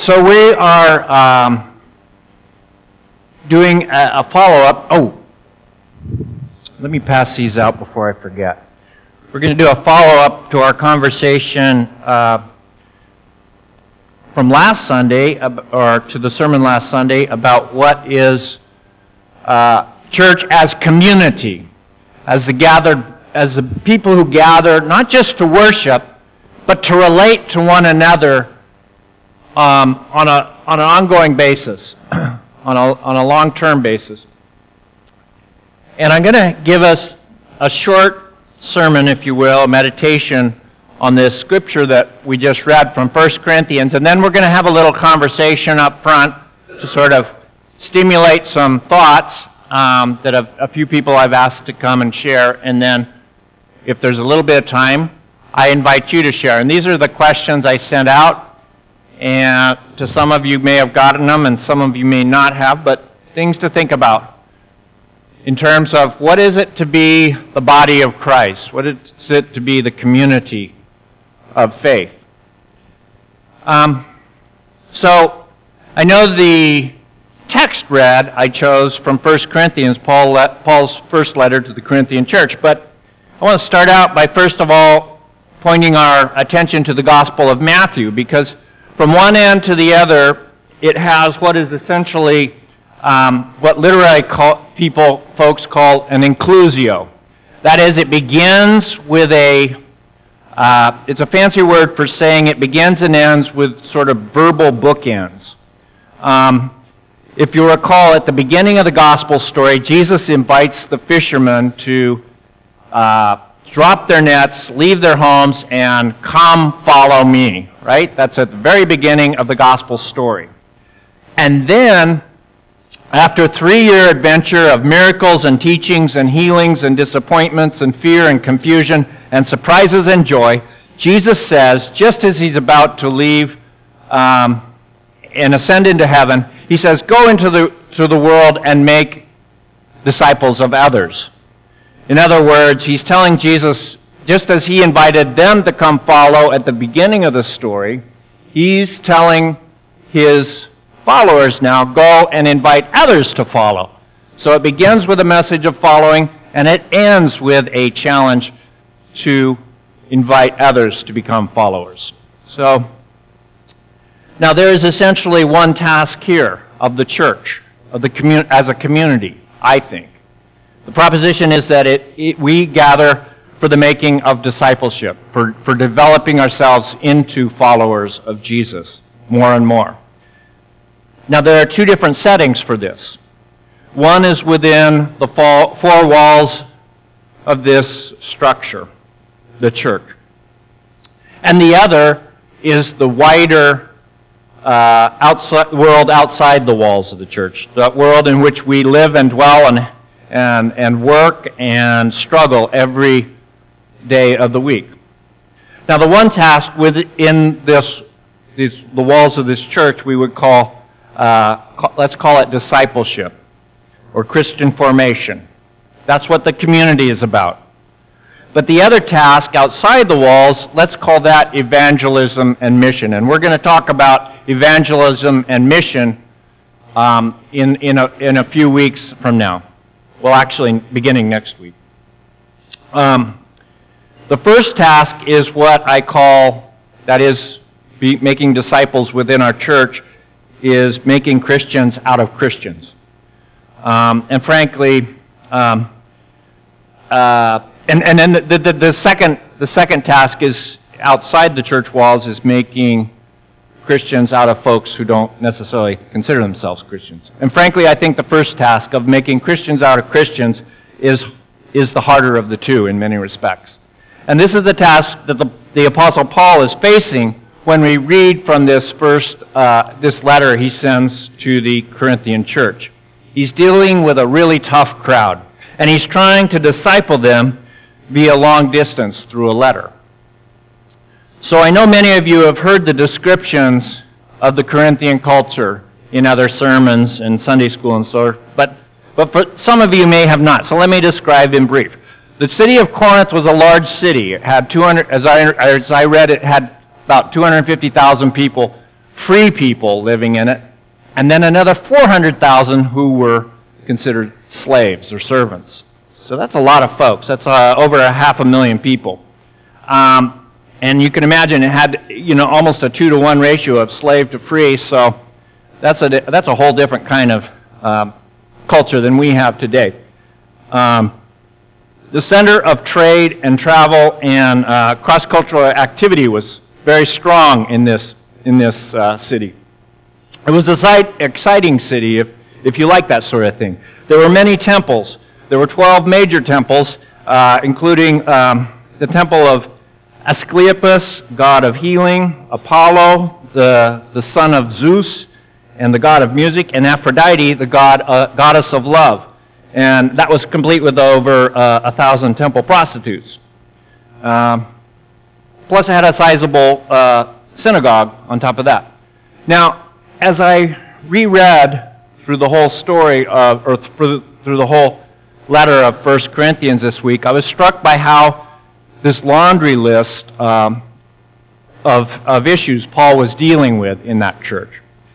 So we are doing a follow-up. Oh, let me pass these out before I forget. We're going to do a follow-up to our conversation from last Sunday, or to the sermon last Sunday, about what is church as community, as the people who gather, not just to worship, but to relate to one another on an ongoing basis, on a long-term basis. And I'm going to give us a short sermon, if you will, a meditation on this scripture that we just read from 1 Corinthians, and then we're going to have a little conversation up front to sort of stimulate some thoughts that a few people I've asked to come and share, and then if there's a little bit of time, I invite you to share. And these are the questions I sent out, and to some of you may have gotten them, and some of you may not have, but things to think about in terms of what is it to be the body of Christ? What is it to be the community of faith? So I know the text read I chose from 1 Corinthians, Paul's first letter to the Corinthian church, but I want to start out by first of all pointing our attention to the Gospel of Matthew, because from one end to the other, it has what is essentially what literary folks call an inclusio. That is, it begins with it's a fancy word for saying it begins and ends with sort of verbal bookends. If you recall, at the beginning of the gospel story, Jesus invites the fishermen to drop their nets, leave their homes, and come follow me, right? That's at the very beginning of the gospel story. And then, after a 3-year adventure of miracles and teachings and healings and disappointments and fear and confusion and surprises and joy, Jesus says, just as he's about to leave and ascend into heaven, he says, go into the world and make disciples of others. In other words, he's telling Jesus, just as he invited them to come follow at the beginning of the story, he's telling his followers now, go and invite others to follow. So it begins with a message of following, and it ends with a challenge to invite others to become followers. So, now there is essentially one task here of the church, as a community, I think. The proposition is that we gather for the making of discipleship, for developing ourselves into followers of Jesus more and more. Now, there are two different settings for this. One is within the four walls of this structure, the church. And the other is the wider world outside the walls of the church, the world in which we live and dwell and work and struggle every day of the week. Now, the one task within the walls of this church we would call let's call it discipleship or Christian formation. That's what the community is about. But the other task outside the walls, let's call that evangelism and mission. And we're going to talk about evangelism and mission in a few weeks from now. Well, actually, beginning next week. The first task is what I call, that is, making disciples within our church, is making Christians out of Christians. And frankly, and then the second task is outside the church walls, is making Christians out of folks who don't necessarily consider themselves Christians. And frankly, I think the first task of making Christians out of Christians is the harder of the two in many respects. And this is the task that the Apostle Paul is facing when we read from this letter he sends to the Corinthian church. He's dealing with a really tough crowd, and he's trying to disciple them via long distance through a letter. So I know many of you have heard the descriptions of the Corinthian culture in other sermons and Sunday school and so on, but for some of you may have not. So let me describe in brief. The city of Corinth was a large city. It had as I read, it had about 250,000 people free people living in it, and then another 400,000 who were considered slaves or servants. So that's a lot of folks. That's over 500,000 people. And you can imagine it had, almost a 2-to-1 ratio of slave to free, so that's a whole different kind of culture than we have today. The center of trade and travel and cross-cultural activity was very strong in this city. It was an exciting city if you like that sort of thing. There were many temples. There were 12 major temples, including the temple of Asclepius, god of healing, Apollo, the son of Zeus, and the god of music, and Aphrodite, the goddess of love. And that was complete with over 1,000 temple prostitutes. Plus it had a sizable synagogue on top of that. Now, as I reread through the whole story through the whole letter of 1 Corinthians this week, I was struck by how this laundry list of issues Paul was dealing with in that church.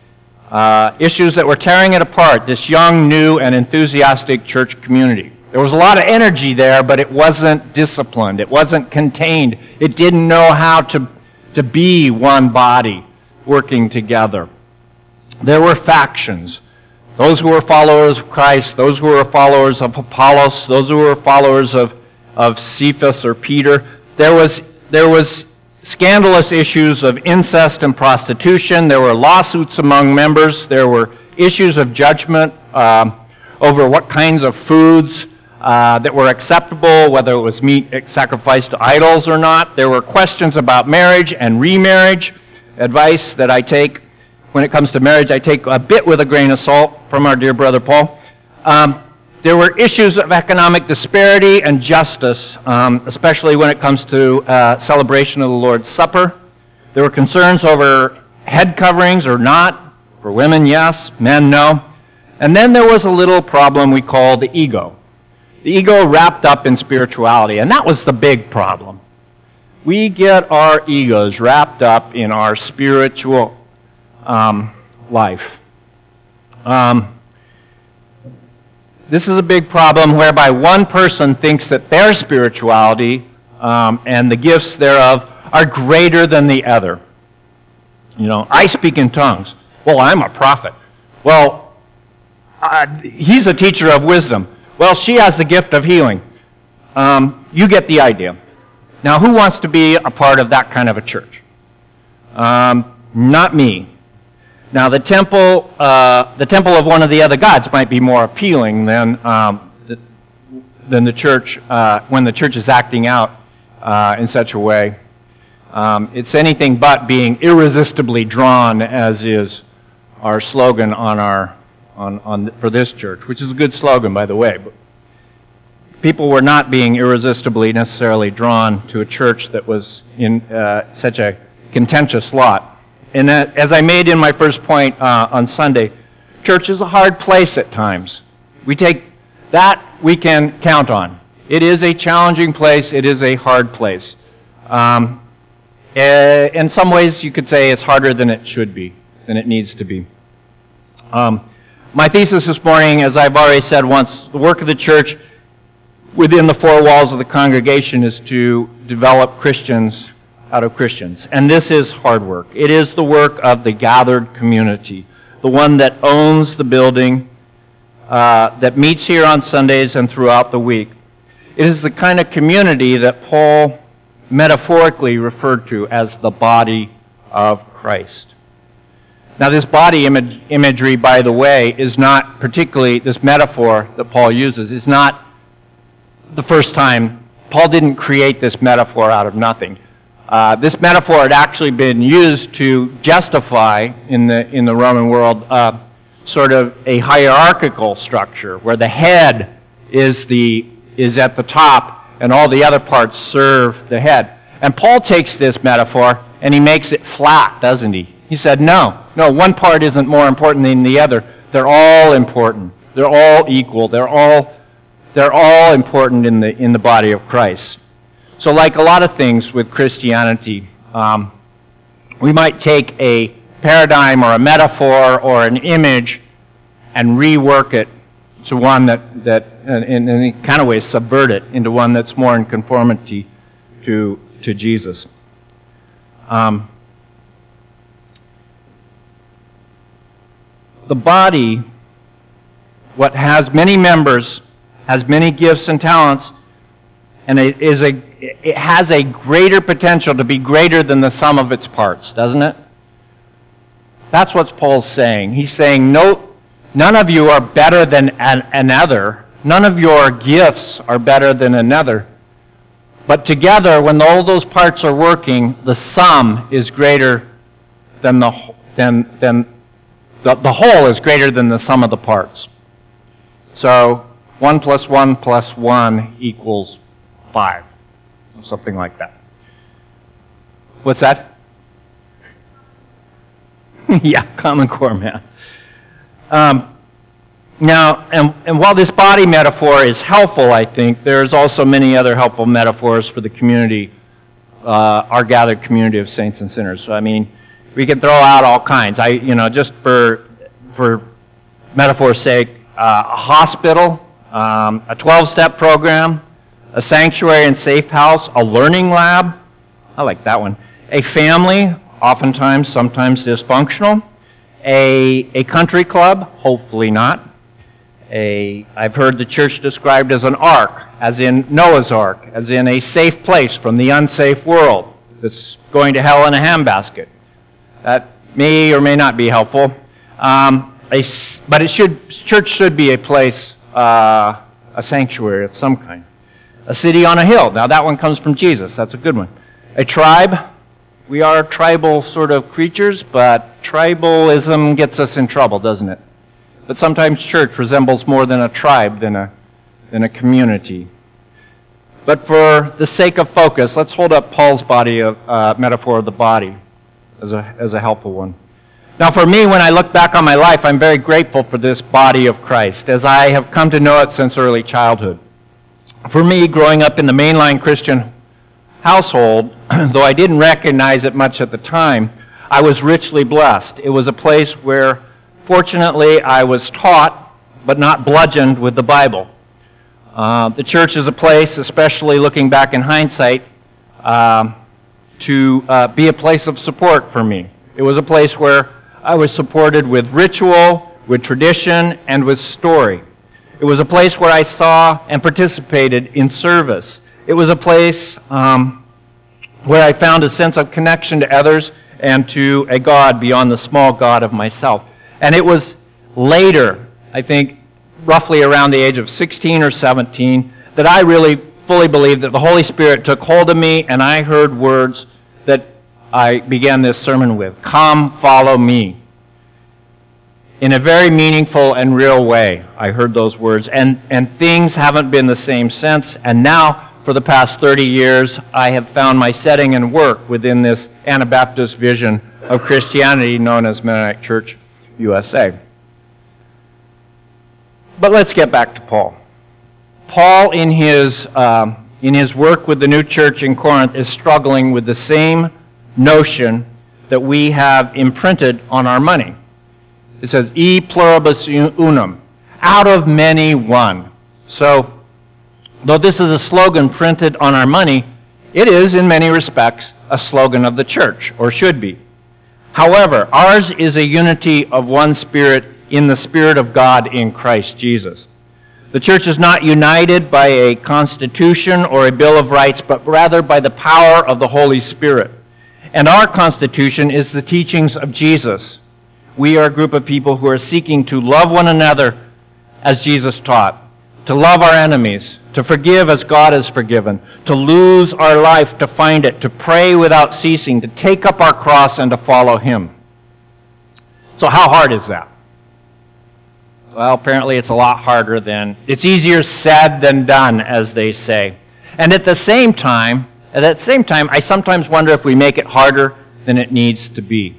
Issues that were tearing it apart, this young, new, and enthusiastic church community. There was a lot of energy there, but it wasn't disciplined. It wasn't contained. It didn't know how to be one body working together. There were factions. Those who were followers of Christ, those who were followers of Apollos, those who were followers of Cephas or Peter. There was scandalous issues of incest and prostitution. There were lawsuits among members. There were issues of judgment over what kinds of foods that were acceptable, whether it was meat sacrificed to idols or not. There were questions about marriage and remarriage. Advice that I take when it comes to marriage, I take a bit with a grain of salt from our dear brother Paul. There were issues of economic disparity and justice, especially when it comes to celebration of the Lord's Supper. There were concerns over head coverings or not. For women, yes. Men, no. And then there was a little problem we call the ego. The ego wrapped up in spirituality, and that was the big problem. We get our egos wrapped up in our spiritual life. This is a big problem whereby one person thinks that their spirituality and the gifts thereof are greater than the other. I speak in tongues. Well, I'm a prophet. Well, he's a teacher of wisdom. Well, she has the gift of healing. You get the idea. Now, who wants to be a part of that kind of a church? Not me. Now, the temple of one of the other gods might be more appealing than the church when the church is acting out in such a way. It's anything but being irresistibly drawn, as is our slogan for this church, which is a good slogan, by the way. But people were not being irresistibly necessarily drawn to a church that was in such a contentious lot. And as I made in my first point on Sunday, church is a hard place at times. We can count on. It is a challenging place. It is a hard place. In some ways, you could say it's harder than it should be, than it needs to be. My thesis this morning, as I've already said once, the work of the church within the four walls of the congregation is to develop Christians out of Christians. And this is hard work. It is the work of the gathered community, the one that owns the building, that meets here on Sundays and throughout the week. It is the kind of community that Paul metaphorically referred to as the body of Christ. Now, this body imagery, by the way, is not particularly, this metaphor that Paul uses is not the first time. Paul didn't create this metaphor out of nothing. This metaphor had actually been used to justify in the Roman world sort of a hierarchical structure where the head is at the top and all the other parts serve the head. And Paul takes this metaphor and he makes it flat, doesn't he? He said, no, one part isn't more important than the other. They're all important. They're all equal. They're all important in the body of Christ. So like a lot of things with Christianity, we might take a paradigm or a metaphor or an image and rework it to one that in any kind of way subvert it into one that's more in conformity to Jesus. The body, what has many members, has many gifts and talents, and it has a greater potential to be greater than the sum of its parts, doesn't it? That's what Paul's saying. He's saying, no, none of you are better than another. None of your gifts are better than another. But together, when all those parts are working, the sum is greater than the whole is greater than the sum of the parts. So 1 + 1 + 1 equals 5. Something like that. What's that? Yeah, Common Core math. Now, and while this body metaphor is helpful, I think, there's also many other helpful metaphors for the community, our gathered community of saints and sinners. So, I mean, we can throw out all kinds. Just for metaphor's sake, a hospital, a 12-step program, a sanctuary and safe house, a learning lab. I like that one. A family, oftentimes, sometimes dysfunctional. A country club, hopefully not. I've heard the church described as an ark, as in Noah's Ark, as in a safe place from the unsafe world that's going to hell in a handbasket. That may or may not be helpful. But church should be a place, a sanctuary of some kind. A city on a hill. Now that one comes from Jesus. That's a good one. A tribe. We are tribal sort of creatures, but tribalism gets us in trouble, doesn't it? But sometimes church resembles more than a tribe than a community. But for the sake of focus, let's hold up Paul's body metaphor of the body as a helpful one. Now for me, when I look back on my life, I'm very grateful for this body of Christ, as I have come to know it since early childhood. For me, growing up in the mainline Christian household, though I didn't recognize it much at the time, I was richly blessed. It was a place where, fortunately, I was taught, but not bludgeoned with the Bible. The church is a place, especially looking back in hindsight, to be a place of support for me. It was a place where I was supported with ritual, with tradition, and with story. It was a place where I saw and participated in service. It was a place where I found a sense of connection to others and to a God beyond the small God of myself. And it was later, I think, roughly around the age of 16 or 17, that I really fully believed that the Holy Spirit took hold of me and I heard words that I began this sermon with. Come, follow me. In a very meaningful and real way, I heard those words. And things haven't been the same since. And now, for the past 30 years, I have found my setting and work within this Anabaptist vision of Christianity known as Mennonite Church USA. But let's get back to Paul. Paul, in his work with the new church in Corinth, is struggling with the same notion that we have imprinted on our money. It says, e pluribus unum, out of many one. So, though this is a slogan printed on our money, it is, in many respects, a slogan of the church, or should be. However, ours is a unity of one Spirit in the Spirit of God in Christ Jesus. The church is not united by a constitution or a Bill of Rights, but rather by the power of the Holy Spirit. And our constitution is the teachings of Jesus. We are a group of people who are seeking to love one another as Jesus taught, to love our enemies, to forgive as God has forgiven, to lose our life to find it, to pray without ceasing, to take up our cross and to follow Him. So how hard is that? Well, apparently it's a lot harder than, it's easier said than done, as they say. And at that same time, I sometimes wonder if we make it harder than it needs to be.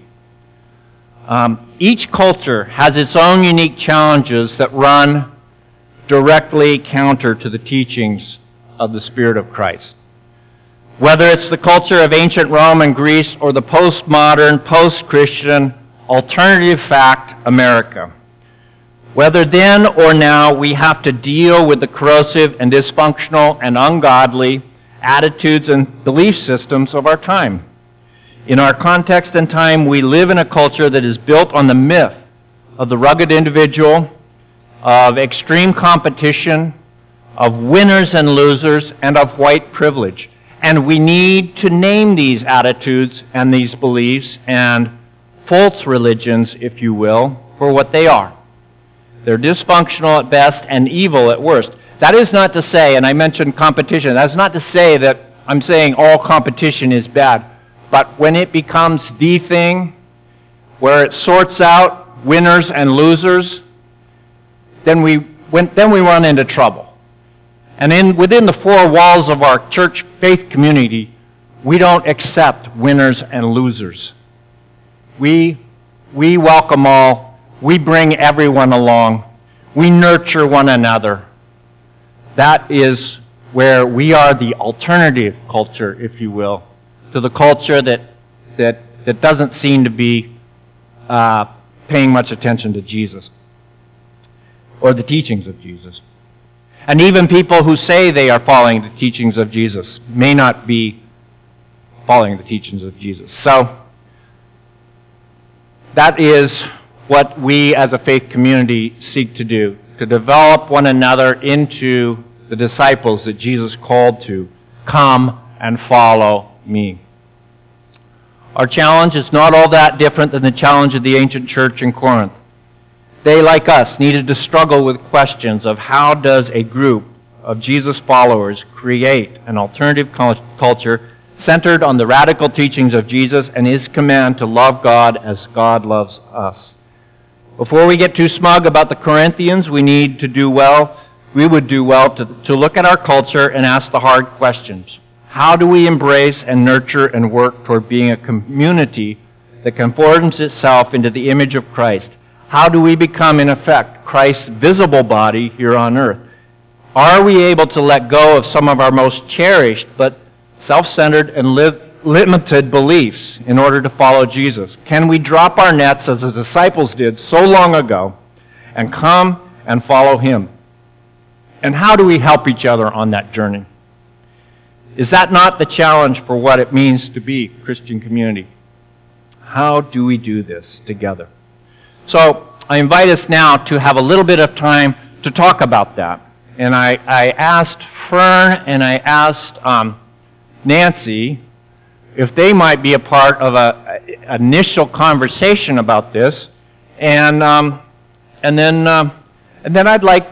Each culture has its own unique challenges that run directly counter to the teachings of the Spirit of Christ. Whether it's the culture of ancient Rome and Greece or the postmodern, post-Christian Alternative Fact America. Whether then or now we have to deal with the corrosive and dysfunctional and ungodly attitudes and belief systems of our time. In our context and time, we live in a culture that is built on the myth of the rugged individual, of extreme competition, of winners and losers, and of white privilege. And we need to name these attitudes and these beliefs and false religions, if you will, for what they are. They're dysfunctional at best and evil at worst. That is not to say, and I mentioned competition, that's not to say that I'm saying all competition is bad. But when it becomes the thing, where it sorts out winners and losers, then we run into trouble. And within the four walls of our church faith community, we don't accept winners and losers. We welcome all. We bring everyone along. We nurture one another. That is where we are the alternative culture, if you will, to the culture that doesn't seem to be paying much attention to Jesus or the teachings of Jesus. And even people who say they are following the teachings of Jesus may not be following the teachings of Jesus. So that is what we as a faith community seek to do, to develop one another into the disciples that Jesus called to. Come and follow me. Our challenge is not all that different than the challenge of the ancient church in Corinth. They, like us, needed to struggle with questions of how does a group of Jesus followers create an alternative culture centered on the radical teachings of Jesus and his command to love God as God loves us. Before we get too smug about the Corinthians, we would do well to look at our culture and ask the hard questions. How do we embrace and nurture and work toward being a community that conforms itself into the image of Christ? How do we become, in effect, Christ's visible body here on earth? Are we able to let go of some of our most cherished but self-centered and limited beliefs in order to follow Jesus? Can we drop our nets as the disciples did so long ago and come and follow him? And how do we help each other on that journey? Is that not the challenge for what it means to be a Christian community? How do we do this together? So I invite us now to have a little bit of time to talk about that. And I asked Fern and I asked Nancy if they might be a part of an initial conversation about this. And then I'd like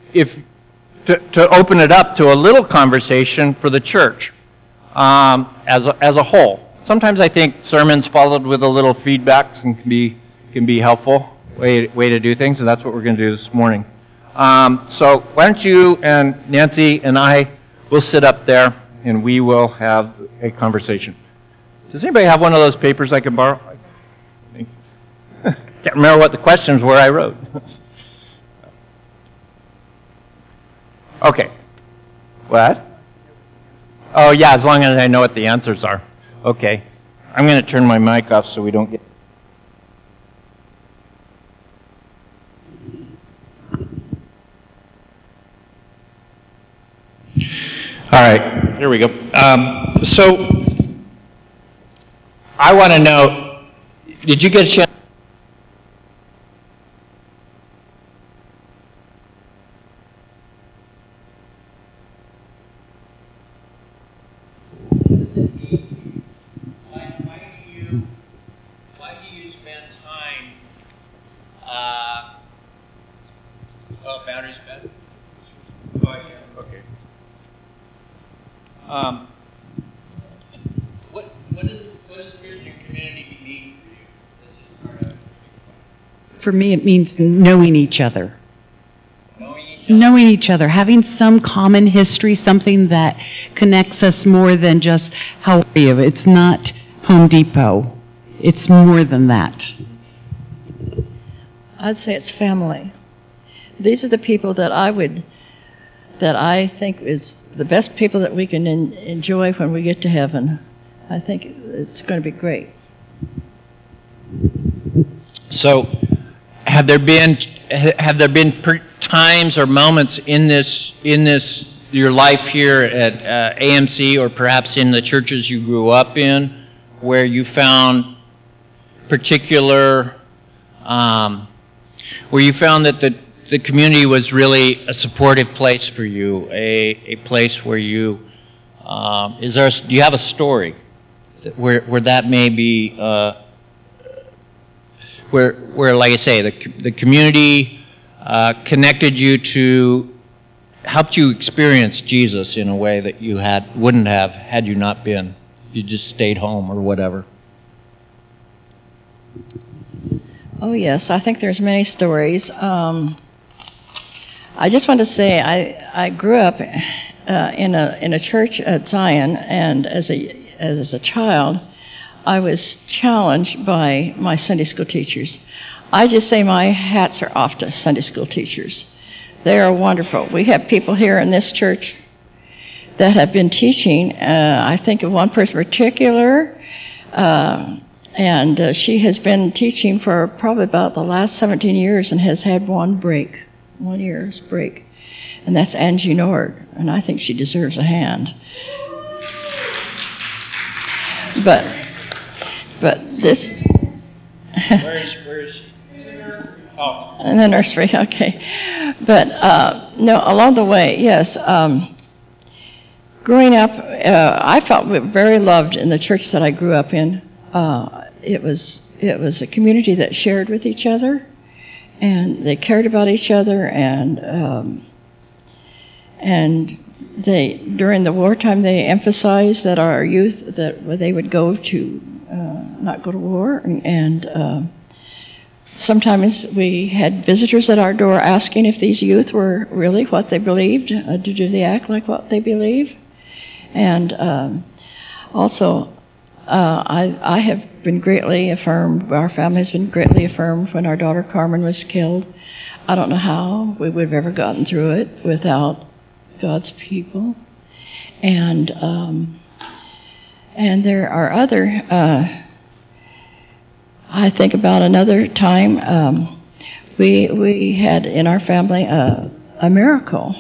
to open it up to a little conversation for the church as a whole. Sometimes I think sermons followed with a little feedback can be helpful way to do things, and that's what we're going to do this morning. So why don't you and Nancy and I will sit up there and we will have a conversation. Does anybody have one of those papers I can borrow? Can't remember what the questions were I wrote. Okay. What? Oh, yeah, as long as I know what the answers are. Okay. I'm going to turn my mic off so we don't get... All right, here we go. So, I want to know, did you get a chance? Why do you spend time? Battery's bad. Oh, yeah. Okay. What does Christian community mean for you? Let's just start out. For me, it means knowing each other. Knowing each other, having some common history, something that connects us more than just how are you. It's not Home Depot. It's more than that. I'd say it's family. These are the people that I think is the best people that we can enjoy when we get to heaven. I think it's going to be great. So, have there been times or moments in this your life here at AMC, or perhaps in the churches you grew up in, where you found particular, where you found that the community was really a supportive place for you, a place where you, do you have a story where that may be, where like I say, the community connected you to, helped you experience Jesus in a way that you wouldn't have had you not been, you just stayed home or whatever? Oh yes, I think there's many stories. I just want to say I grew up in a church at Zion, and as a child, I was challenged by my Sunday school teachers. I just say my hats are off to Sunday school teachers. They are wonderful. We have people here in this church that have been teaching. I think of one person in particular, and she has been teaching for probably about the last 17 years and has had one year's break. And that's Angie Nord, and I think she deserves a hand. But this... Where is she? Oh. In the nursery, okay. But, no, along the way, yes. Growing up, I felt very loved in the church that I grew up in. It was a community that shared with each other, and they cared about each other, and they, during the wartime, they emphasized that our youth, that they would go to, not go to war, and sometimes we had visitors at our door asking if these youth were really what they believed. Do they act like what they believe? And also, I have been greatly affirmed, our family has been greatly affirmed when our daughter Carmen was killed. I don't know how we would have ever gotten through it without God's people. And there are other, I think about another time, we had in our family a miracle,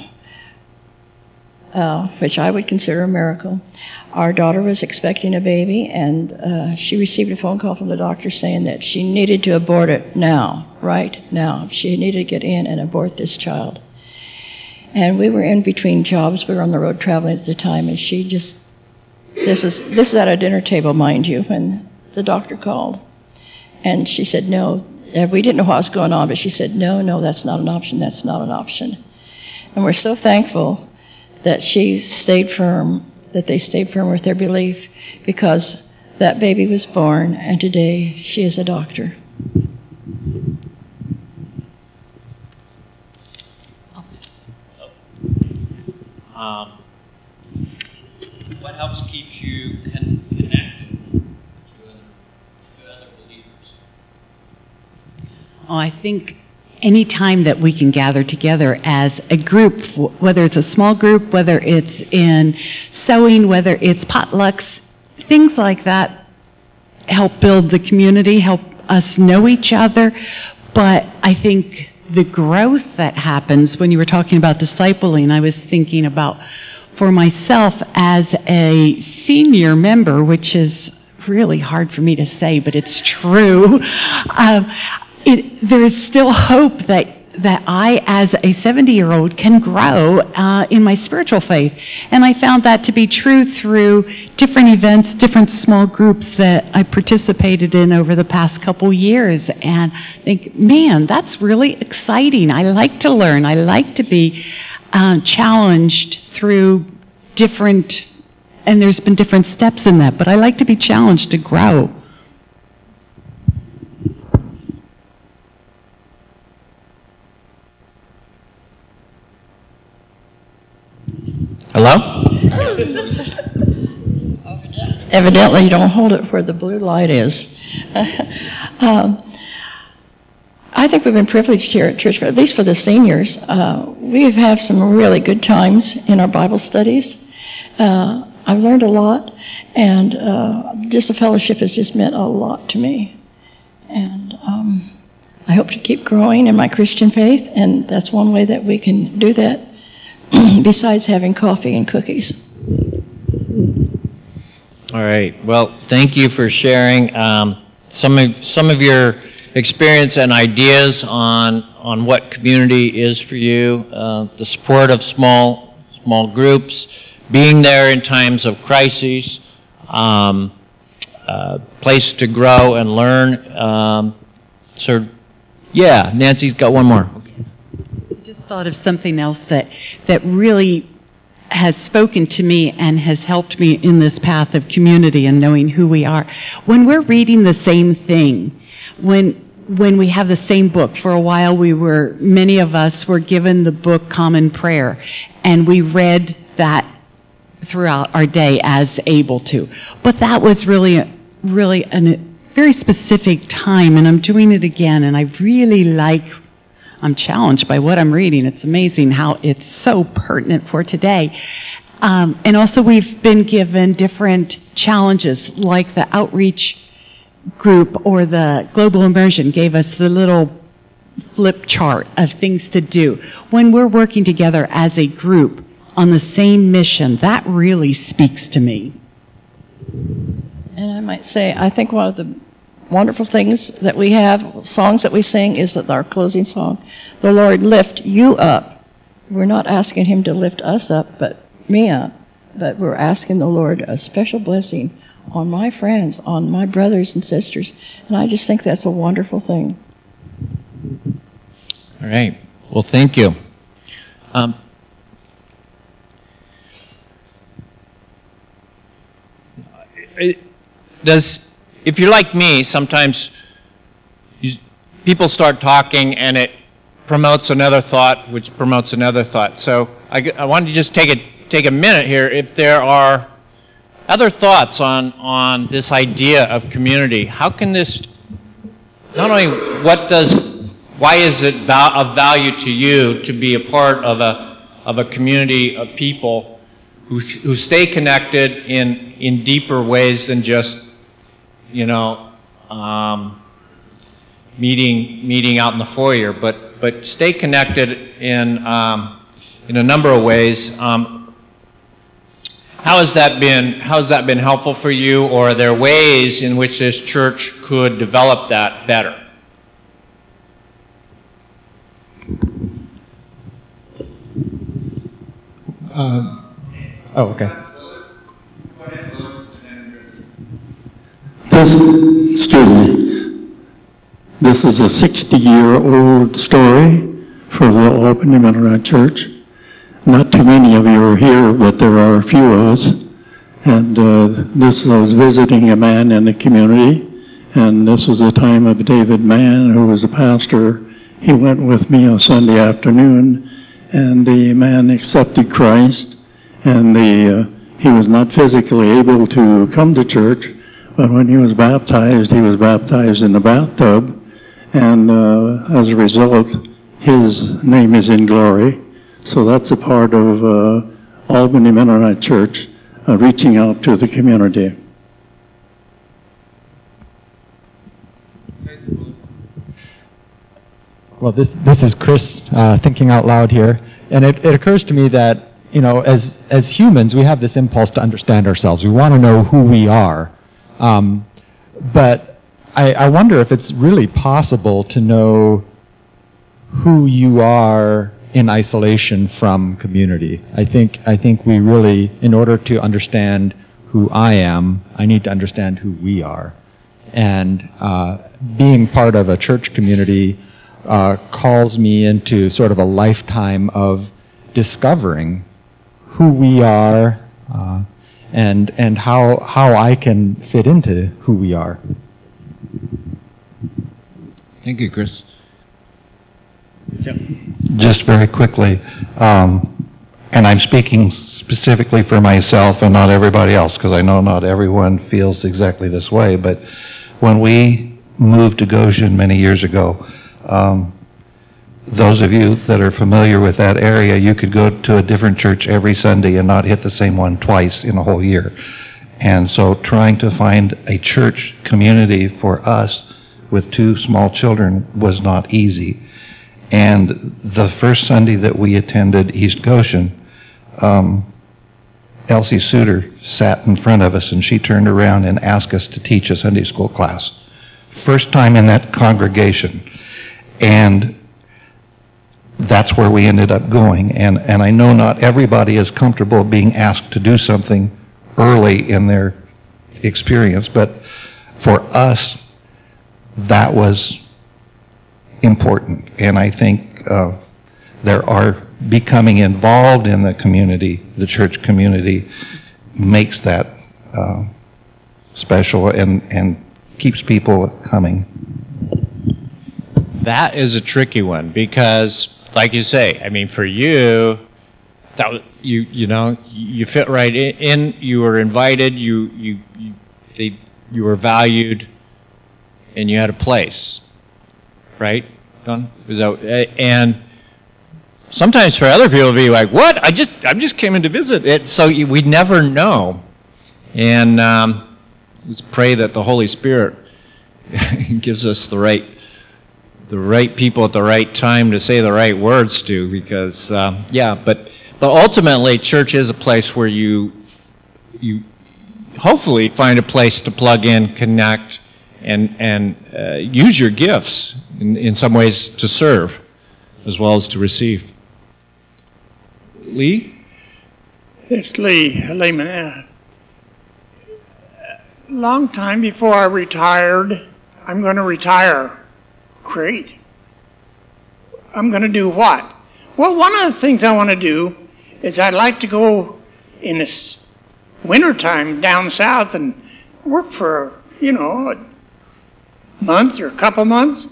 which I would consider a miracle. Our daughter was expecting a baby, and she received a phone call from the doctor saying that she needed to abort it now, right now. She needed to get in and abort this child. And we were in between jobs. We were on the road traveling at the time, and she just, this is at a dinner table, mind you, when the doctor called. And she said, no. We didn't know what was going on, but she said, no, that's not an option, that's not an option. And we're so thankful that she stayed firm, that they stayed firm with their belief, because that baby was born, and today she is a doctor. What helps keep you connected to other believers? Oh, I think any time that we can gather together as a group, whether it's a small group, whether it's in sewing, whether it's potlucks, things like that help build the community, help us know each other. But I think the growth that happens when you were talking about discipling, I was thinking about for myself as a senior member, which is really hard for me to say, but it's true. There is still hope that I, as a 70-year-old, can grow in my spiritual faith. And I found that to be true through different events, different small groups that I participated in over the past couple years. And I think, man, that's really exciting. I like to learn. I like to be challenged through different, and there's been different steps in that, but I like to be challenged to grow. Hello? Evidently, you don't hold it where the blue light is. I think we've been privileged here at church, at least for the seniors. We've had some really good times in our Bible studies. I've learned a lot, and just the fellowship has just meant a lot to me. And I hope to keep growing in my Christian faith, and that's one way that we can do that, besides having coffee and cookies. All right. Well, thank you for sharing some of your experience and ideas on what community is for you, the support of small groups, being there in times of crises, place to grow and learn. Yeah, Nancy's got one more. I just thought of something else that really has spoken to me and has helped me in this path of community and knowing who we are. When we're reading the same thing, when we have the same book, for a while many of us were given the book Common Prayer, and we read that throughout our day as able to. But that was really a very specific time, and I'm doing it again, and I'm challenged by what I'm reading. It's amazing how it's so pertinent for today. And also we've been given different challenges, like the outreach group or the global immersion gave us the little flip chart of things to do. When we're working together as a group on the same mission, that really speaks to me. And I might say, I think one of the wonderful things that we have, songs that we sing, is that our closing song, "The Lord lift you up." We're not asking him to lift us up, but me up, but we're asking the Lord a special blessing on my friends, on my brothers and sisters, and I just think that's a wonderful thing. All right. Well, thank you. If you're like me, sometimes people start talking and it promotes another thought, which promotes another thought. So I wanted to just take a minute here. If there are other thoughts on this idea of community, how can this, not only why is it of value to you to be a part of a community of people who stay connected in deeper ways than just, meeting out in the foyer, but stay connected in a number of ways. How has that been helpful for you, or are there ways in which this church could develop that better? Okay. This is a 60-year-old story for the Albany Mennonite Church. Not too many of you are here, but there are a few of us. And this was visiting a man in the community, and this was the time of David Mann, who was a pastor. He went with me on Sunday afternoon, and the man accepted Christ, and he was not physically able to come to church, but when he was baptized in the bathtub, and as a result, his name is in glory. So that's a part of Albany Mennonite Church, reaching out to the community. Well, this is Chris thinking out loud here, and it occurs to me that, as humans, we have this impulse to understand ourselves. We want to know who we are. But I wonder if it's really possible to know who you are in isolation from community. I think we really, in order to understand who I am, I need to understand who we are. And being part of a church community calls me into sort of a lifetime of discovering who we are and how I can fit into who we are. Thank you, Chris. Just very quickly, and I'm speaking specifically for myself and not everybody else, because I know not everyone feels exactly this way, but when we moved to Goshen many years ago, those of you that are familiar with that area, you could go to a different church every Sunday and not hit the same one twice in a whole year. And so trying to find a church community for us with 2 small children was not easy. And the first Sunday that we attended East Goshen, Elsie Suter sat in front of us, and she turned around and asked us to teach a Sunday school class. First time in that congregation. And that's where we ended up going. And I know not everybody is comfortable being asked to do something early in their experience, but for us, that was important. And I think there are becoming involved in the community, the church community, makes that special and keeps people coming. That is a tricky one because, like you say, I mean, for you, that was, you fit right in. You were invited. You were valued, and you had a place, right? Don? And sometimes for other people, it'll be like, "What? I just came in to visit." So we never know, and let's pray that the Holy Spirit gives us the right people at the right time to say the right words to, because but ultimately church is a place where you hopefully find a place to plug in, connect, and use your gifts in some ways to serve as well as to receive. Lee? It's Lee Lehman. Long time before I retired, I'm going to retire. Great. I'm going to do what? Well, one of the things I want to do is I'd like to go in this wintertime down south and work for, a month or a couple months.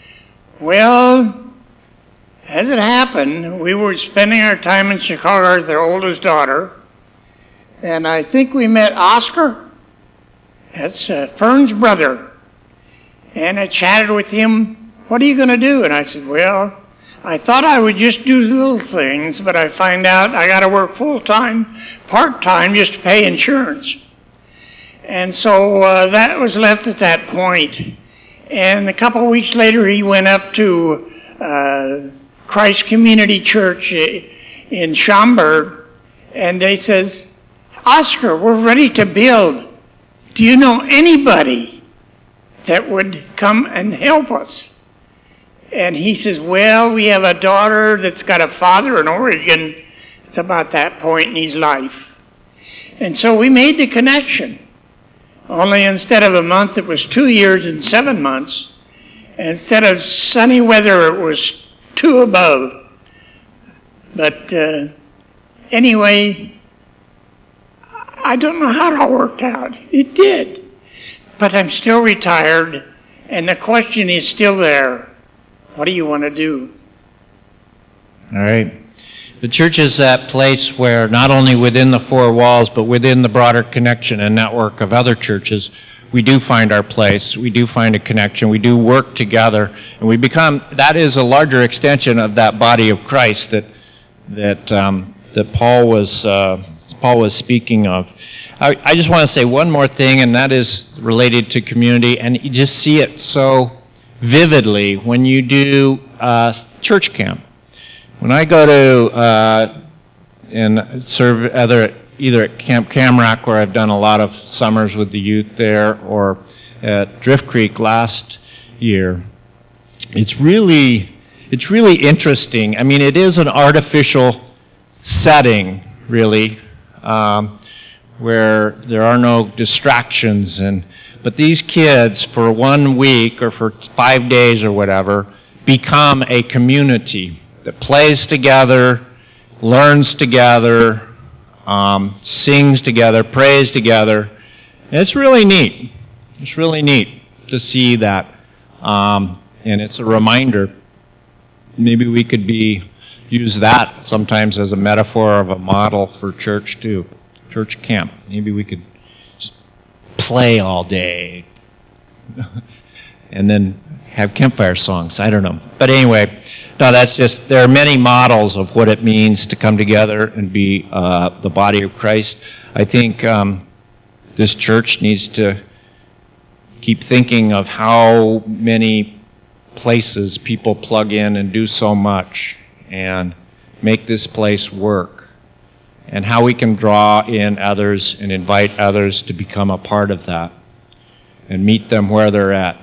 Well, as it happened, we were spending our time in Chicago with their oldest daughter, and I think we met Oscar. That's Fern's brother. And I chatted with him, "What are you going to do?" And I said, "Well, I thought I would just do little things, but I find out I got to work full-time, part-time, just to pay insurance." And so that was left at that point. And a couple of weeks later, he went up to Christ Community Church in Schaumburg, and they says, "Oscar, we're ready to build. Do you know anybody that would come and help us?" And he says, "Well, we have a daughter that's got a father in Oregon." It's about that point in his life. And so we made the connection. Only instead of a month, it was 2 years and 7 months. And instead of sunny weather, it was 2 above. But anyway, I don't know how it all worked out. It did. But I'm still retired, and the question is still there. What do you want to do? All right. The church is that place where not only within the 4 walls, but within the broader connection and network of other churches, we do find our place. We do find a connection. We do work together, and we become. That is a larger extension of that body of Christ that Paul was speaking of. I just want to say one more thing, and that is related to community, and you just see it so vividly when you do church camp. When I go to and serve either at Camp Camrock, where I've done a lot of summers with the youth there, or at Drift Creek last year, it's really interesting. I mean, it is an artificial setting, really, where there are no distractions, but these kids, for 1 week or for 5 days or whatever, become a community that plays together, learns together, sings together, prays together. And it's really neat. It's really neat to see that. And it's a reminder. Maybe we could use that sometimes as a metaphor of a model for church too. Church camp. Maybe we could just play all day and then have campfire songs. I don't know. But anyway, no, that's just, there are many models of what it means to come together and be the body of Christ. I think this church needs to keep thinking of how many places people plug in and do so much and make this place work, and how we can draw in others and invite others to become a part of that and meet them where they're at.